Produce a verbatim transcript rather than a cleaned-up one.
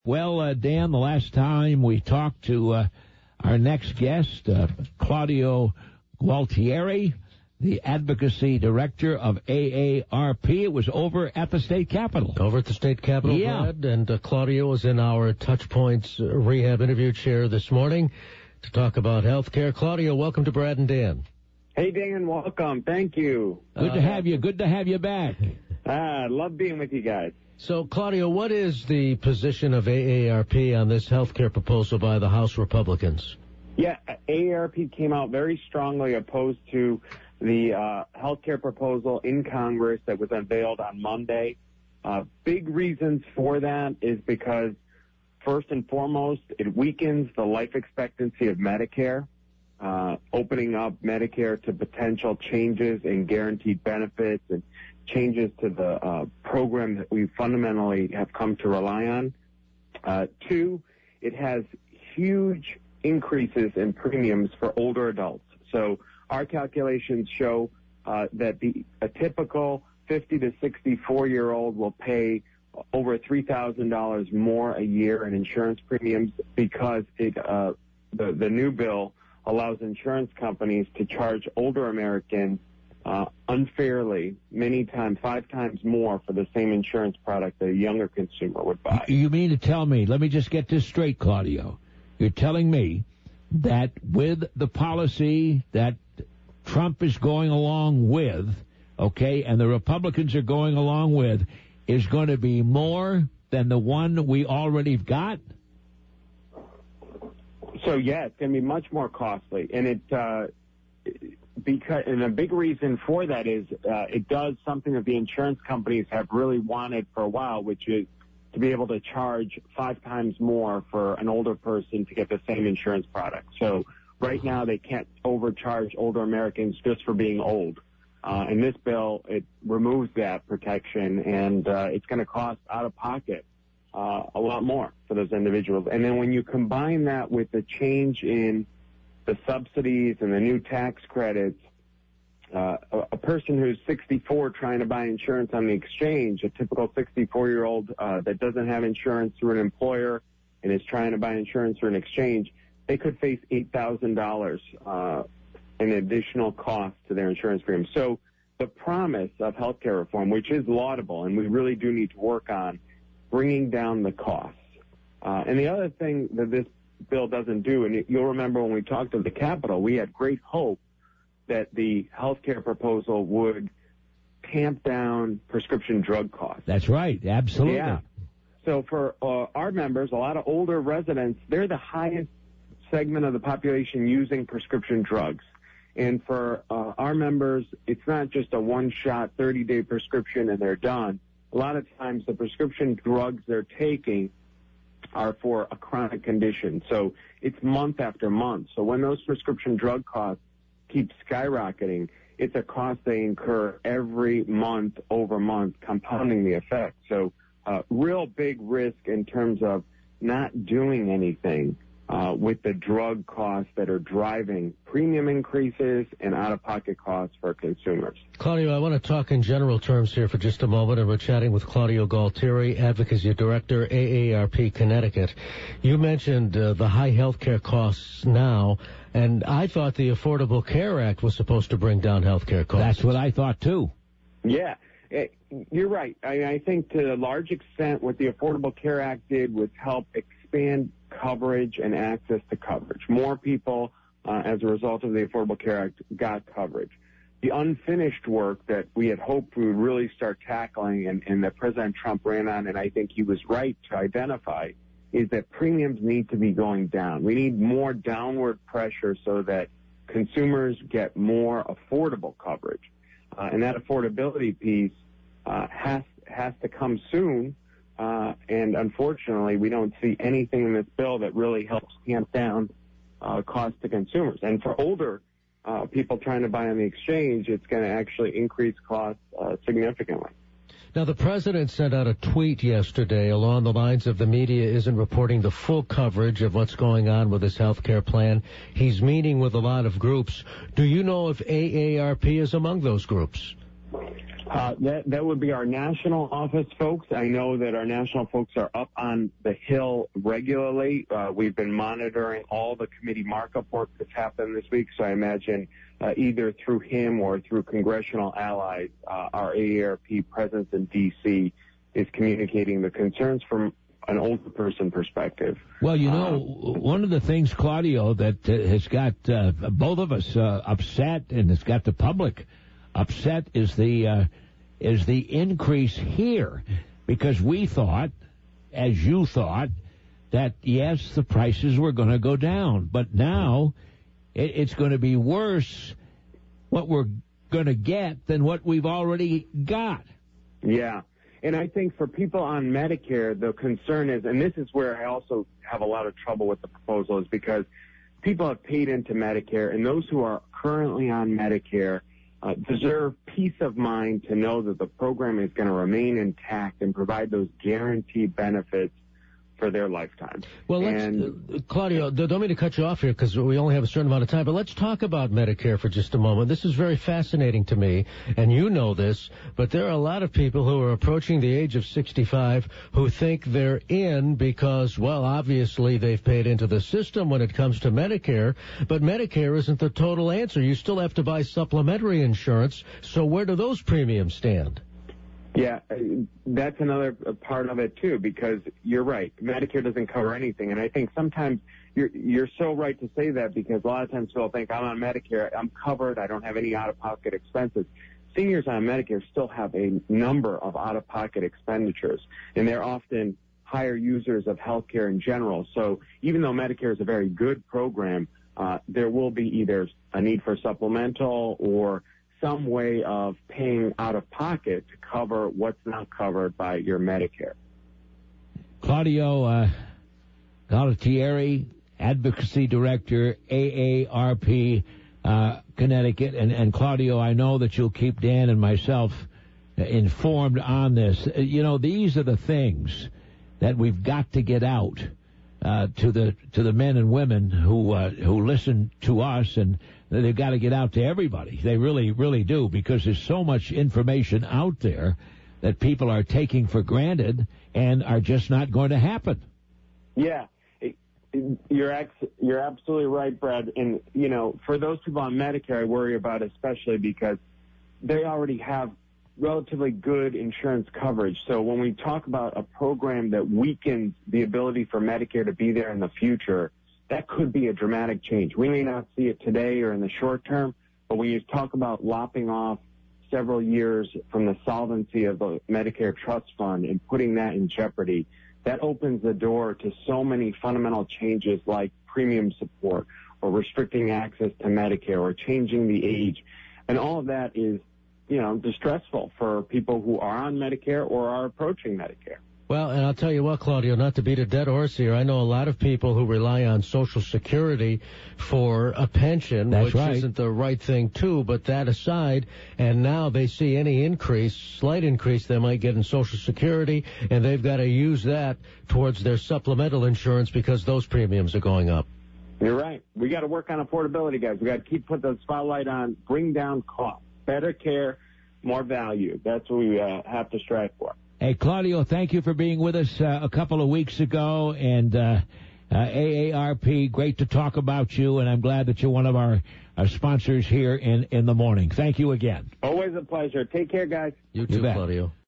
Well, uh, Dan, the last time we talked to uh, our next guest, uh, Claudio Gualtieri, the Advocacy Director of A A R P, it was over at the State Capitol. Over at the State Capitol, yeah. Brad, and uh, Claudio was in our Touch Points uh, rehab interview chair this morning to talk about health care. Claudio, welcome to Brad and Dan. Hey, Dan, welcome. Thank you. Good uh, to have you. Good to have you back. Ah, love being with you guys. So, Claudio, what is the position of A A R P on this health care proposal by the House Republicans? Yeah, A A R P came out very strongly opposed to the uh, health care proposal in Congress that was unveiled on Monday. Uh, big reasons for that is because, first and foremost, it weakens the life expectancy of Medicare, uh, opening up Medicare to potential changes in guaranteed benefits and changes to the uh, program that we fundamentally have come to rely on. Uh, two, it has huge increases in premiums for older adults. So our calculations show uh, that the a typical fifty to sixty-four-year-old will pay over three thousand dollars more a year in insurance premiums because it, uh, the, the new bill allows insurance companies to charge older Americans Uh, unfairly, many times, five times more for the same insurance product that a younger consumer would buy. You mean to tell me, let me just get this straight, Claudio. You're telling me that with the policy that Trump is going along with, okay, and the Republicans are going along with, is going to be more than the one we already got? So, yeah, it's going to be much more costly. And it... Uh, Because, and a big reason for that is uh, it does something that the insurance companies have really wanted for a while, which is to be able to charge five times more for an older person to get the same insurance product. So right now they can't overcharge older Americans just for being old. Uh, and this bill, it removes that protection, and uh, it's going to cost out of pocket uh, a lot more for those individuals. And then when you combine that with the change in the subsidies and the new tax credits, uh, a, a person who's sixty-four trying to buy insurance on the exchange, a typical sixty-four-year-old uh, that doesn't have insurance through an employer and is trying to buy insurance through an exchange, they could face eight thousand dollars uh, in additional cost to their insurance premium. So the promise of health care reform, which is laudable, and we really do need to work on bringing down the costs. Uh, and the other thing that this bill doesn't do, and you'll remember when we talked at the Capitol, we had great hope that the health care proposal would tamp down prescription drug costs. That's right, absolutely. Yeah. So for uh, our members, a lot of older residents, they're the highest segment of the population using prescription drugs. And for uh, our members, it's not just a one-shot thirty-day prescription and they're done. A lot of times the prescription drugs they're taking are for a chronic condition. So it's month after month. So when those prescription drug costs keep skyrocketing, it's a cost they incur every month over month, compounding the effect. So uh, real big risk in terms of not doing anything uh, with the drug costs that are driving premium increases and out-of-pocket costs for consumers. Claudio, I want to talk in general terms here for just a moment, and we're chatting with Claudio Gualtieri, Advocacy Director, A A R P Connecticut. You mentioned uh, the high health care costs now, and I thought the Affordable Care Act was supposed to bring down health care costs. That's what I thought, too. Yeah, it, you're right. I, I think to a large extent what the Affordable Care Act did was help expand coverage and access to coverage. More people, uh, as a result of the Affordable Care Act, got coverage. The unfinished work that we had hoped we would really start tackling and, and that President Trump ran on, and I think he was right to identify, is that premiums need to be going down. We need more downward pressure so that consumers get more affordable coverage. Uh, and that affordability piece uh, has has to come soon. Uh, and unfortunately, we don't see anything in this bill that really helps tamp down uh, costs to consumers. And for older uh, people trying to buy on the exchange, it's going to actually increase costs uh, significantly. Now, the president sent out a tweet yesterday along the lines of the media isn't reporting the full coverage of what's going on with his health care plan. He's meeting with a lot of groups. Do you know if A A R P is among those groups? Uh, that that would be our national office folks. I know that our national folks are up on the Hill regularly. Uh, we've been monitoring all the committee markup work that's happened this week, so I imagine uh, either through him or through congressional allies, uh, our A A R P presence in D C is communicating the concerns from an older person perspective. Well, you know, um, one of the things, Claudio, that uh, has got uh, both of us uh, upset and has got the public upset is the uh, is the increase here, because we thought, as you thought, that yes, the prices were going to go down, but now it, it's going to be worse what we're going to get than what we've already got. Yeah. And I think for people on Medicare, the concern is, and this is where I also have a lot of trouble with the proposal, is because people have paid into Medicare, and those who are currently on Medicare uh, deserve peace of mind to know that the program is going to remain intact and provide those guaranteed benefits for their lifetime. Well, let's, and, uh, Claudio, don't mean to cut you off here because we only have a certain amount of time, but let's talk about Medicare for just a moment. This is very fascinating to me, and you know this, but there are a lot of people who are approaching the age of sixty-five who think they're in because, well, obviously they've paid into the system when it comes to Medicare, but Medicare isn't the total answer. You still have to buy supplementary insurance, so where do those premiums stand? Yeah, that's another part of it, too, because you're right. Medicare doesn't cover anything. And I think sometimes you're you're so right to say that, because a lot of times people think, I'm on Medicare, I'm covered, I don't have any out-of-pocket expenses. Seniors on Medicare still have a number of out-of-pocket expenditures, and they're often higher users of health care in general. So even though Medicare is a very good program, uh, there will be either a need for supplemental or some way of paying out of pocket to cover what's not covered by your Medicare. Claudio uh, Galtieri, Advocacy Director, A A R P, uh, Connecticut. And, and Claudio, I know that you'll keep Dan and myself informed on this. You know, these are the things that we've got to get out uh, to the to the men and women who uh, who listen to us, and they've got to get out to everybody. They really, really do, because there's so much information out there that people are taking for granted and are just not going to happen. Yeah, you're ex- you're absolutely right, Brad. And, you know, for those people on Medicare, I worry about especially because they already have relatively good insurance coverage. So when we talk about a program that weakens the ability for Medicare to be there in the future, that could be a dramatic change. We may not see it today or in the short term, but when you talk about lopping off several years from the solvency of the Medicare Trust Fund and putting that in jeopardy, that opens the door to so many fundamental changes like premium support or restricting access to Medicare or changing the age. And all of that is, you know, distressful for people who are on Medicare or are approaching Medicare. Well, and I'll tell you what, Claudio, not to beat a dead horse here, I know a lot of people who rely on Social Security for a pension, That's which right. isn't the right thing, too, but that aside, and now they see any increase, slight increase they might get in Social Security, and they've got to use that towards their supplemental insurance because those premiums are going up. You're right. We got to work on affordability, guys. We got to keep put the spotlight on, bring down costs, better care, more value. That's what we uh, have to strive for. Hey, Claudio, thank you for being with us uh, a couple of weeks ago. And uh, uh, A A R P, great to talk about you, and I'm glad that you're one of our, our sponsors here in, in the morning. Thank you again. Always a pleasure. Take care, guys. You too, Claudio.